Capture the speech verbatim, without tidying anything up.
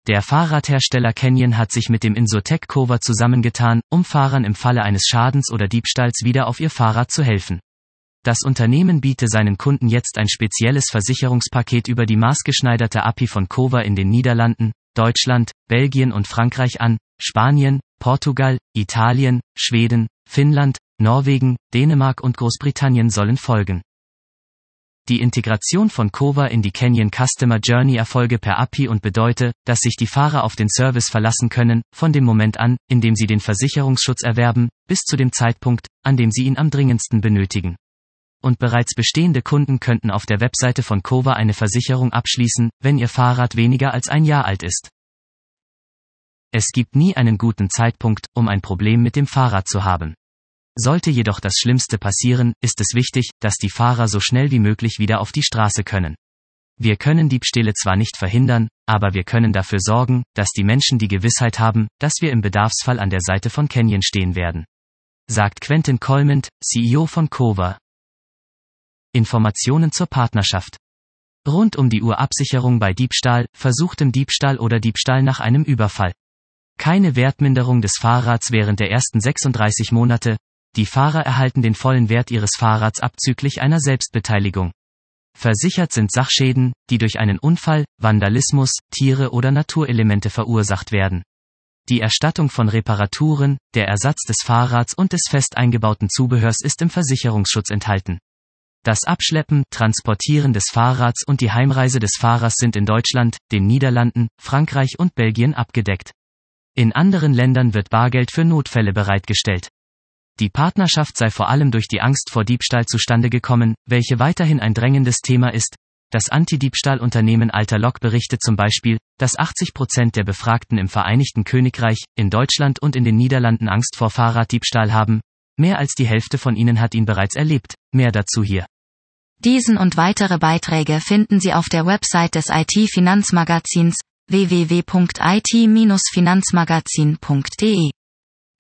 Der Fahrradhersteller Canyon hat sich mit dem Insurtech Cover zusammengetan, um Fahrern im Falle eines Schadens oder Diebstahls wieder auf ihr Fahrrad zu helfen. Das Unternehmen biete seinen Kunden jetzt ein spezielles Versicherungspaket über die maßgeschneiderte A P I von Cover in den Niederlanden, Deutschland, Belgien und Frankreich an, Spanien, Portugal, Italien, Schweden, Finnland, Norwegen, Dänemark und Großbritannien sollen folgen. Die Integration von Cover in die Canyon Customer Journey erfolge per A P I und bedeute, dass sich die Fahrer auf den Service verlassen können, von dem Moment an, in dem sie den Versicherungsschutz erwerben, bis zu dem Zeitpunkt, an dem sie ihn am dringendsten benötigen. Und bereits bestehende Kunden könnten auf der Webseite von Cover eine Versicherung abschließen, wenn ihr Fahrrad weniger als ein Jahr alt ist. Es gibt nie einen guten Zeitpunkt, um ein Problem mit dem Fahrrad zu haben. Sollte jedoch das Schlimmste passieren, ist es wichtig, dass die Fahrer so schnell wie möglich wieder auf die Straße können. Wir können Diebstähle zwar nicht verhindern, aber wir können dafür sorgen, dass die Menschen die Gewissheit haben, dass wir im Bedarfsfall an der Seite von Canyon stehen werden. Sagt Quentin Colmant, C E O von Cover. Informationen zur Partnerschaft. Rund um die Uhr Absicherung bei Diebstahl, versuchtem Diebstahl oder Diebstahl nach einem Überfall. Keine Wertminderung des Fahrrads während der ersten sechsunddreißig Monate. Die Fahrer erhalten den vollen Wert ihres Fahrrads abzüglich einer Selbstbeteiligung. Versichert sind Sachschäden, die durch einen Unfall, Vandalismus, Tiere oder Naturelemente verursacht werden. Die Erstattung von Reparaturen, der Ersatz des Fahrrads und des fest eingebauten Zubehörs ist im Versicherungsschutz enthalten. Das Abschleppen, Transportieren des Fahrrads und die Heimreise des Fahrers sind in Deutschland, den Niederlanden, Frankreich und Belgien abgedeckt. In anderen Ländern wird Bargeld für Notfälle bereitgestellt. Die Partnerschaft sei vor allem durch die Angst vor Diebstahl zustande gekommen, welche weiterhin ein drängendes Thema ist. Das Anti-Diebstahl-Unternehmen Alterlock berichtet zum Beispiel, dass achtzig Prozent der Befragten im Vereinigten Königreich, in Deutschland und in den Niederlanden Angst vor Fahrraddiebstahl haben. Mehr als die Hälfte von ihnen hat ihn bereits erlebt. Mehr dazu hier. Diesen und weitere Beiträge finden Sie auf der Website des I T-Finanzmagazins w w w punkt i t Bindestrich finanzmagazin punkt d e.